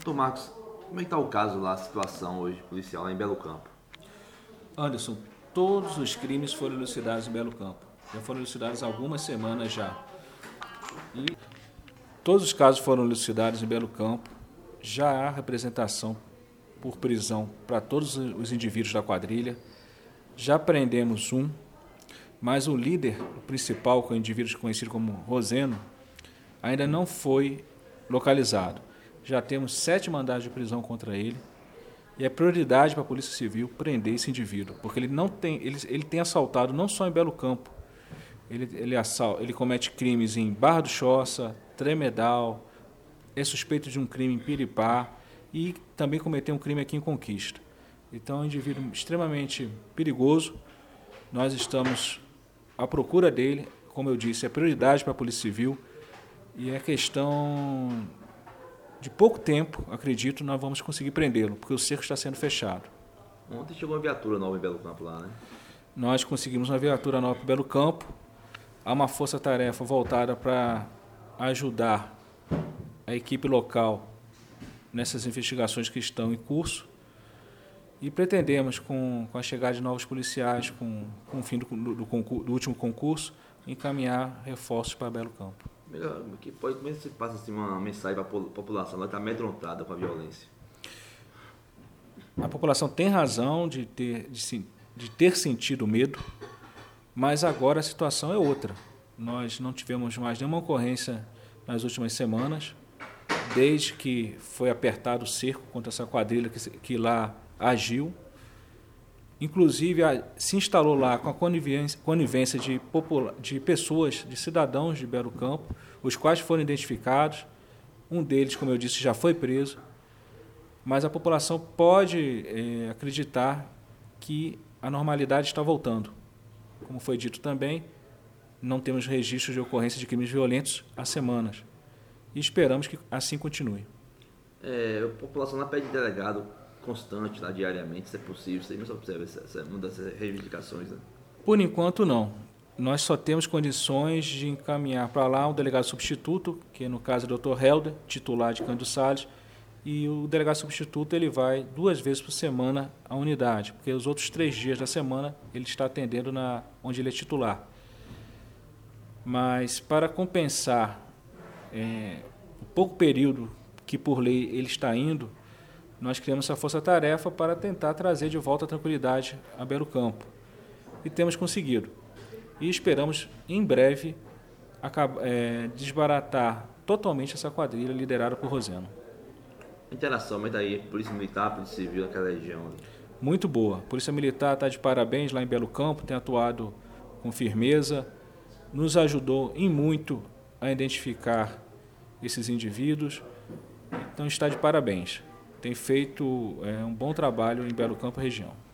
Doutor Marcos, como é que está o caso lá, a situação hoje policial lá em Belo Campo? Anderson, todos os crimes foram elucidados em Belo Campo. Já foram elucidados há algumas semanas já. E todos os casos foram elucidados em Belo Campo. Já há representação por prisão para todos os indivíduos da quadrilha. Já prendemos um, mas o líder, o principal, que é o indivíduo conhecido como Roseno, ainda não foi localizado. Já temos 7 mandados de prisão contra ele. E é prioridade para a Polícia Civil prender esse indivíduo, porque ele tem assaltado não só em Belo Campo, ele comete crimes em Barra do Choça, Tremedal, é suspeito de um crime em Piripá e também cometeu um crime aqui em Conquista. Então é um indivíduo extremamente perigoso, nós estamos à procura dele, como eu disse, é prioridade para a Polícia Civil e é questão de pouco tempo, acredito, nós vamos conseguir prendê-lo, porque o cerco está sendo fechado. Ontem chegou uma viatura nova em Belo Campo lá, né? Nós conseguimos uma viatura nova para Belo Campo. Há uma força-tarefa voltada para ajudar a equipe local nessas investigações que estão em curso. E pretendemos, com a chegada de novos policiais, com o fim do último concurso, encaminhar reforços para Belo Campo. Como é que você passa assim, uma mensagem para a população? Ela está amedrontada com a violência. A população tem razão de ter sentido medo, mas agora a situação é outra. Nós não tivemos mais nenhuma ocorrência nas últimas semanas, desde que foi apertado o cerco contra essa quadrilha que lá agiu. Inclusive, se instalou lá com a conivência de pessoas, de cidadãos de Belo Campo, os quais foram identificados. Um deles, como eu disse, já foi preso. Mas a população pode acreditar que a normalidade está voltando. Como foi dito também, não temos registros de crimes violentos há semanas. E esperamos que assim continue. A população lá pede delegado constante, lá, diariamente, se é possível. Você não observa uma dessas reivindicações, né? Por enquanto, não. Nós só temos condições de encaminhar para lá um delegado substituto, que no caso é o Dr. Helder, titular de Cândido Salles, e o delegado substituto ele vai 2 vezes por semana à unidade, porque os outros 3 dias da semana ele está atendendo onde ele é titular. Mas para compensar o pouco período que por lei ele está indo, nós criamos essa força-tarefa para tentar trazer de volta a tranquilidade a Belo Campo. E temos conseguido. E esperamos, em breve, desbaratar totalmente essa quadrilha liderada por Roseno. A interação, mas daí, Polícia Militar, Polícia Civil naquela região. Muito boa. A Polícia Militar está de parabéns lá em Belo Campo, tem atuado com firmeza, nos ajudou em muito a identificar esses indivíduos, então está de parabéns. Tem feito um bom trabalho em Belo Campo e região.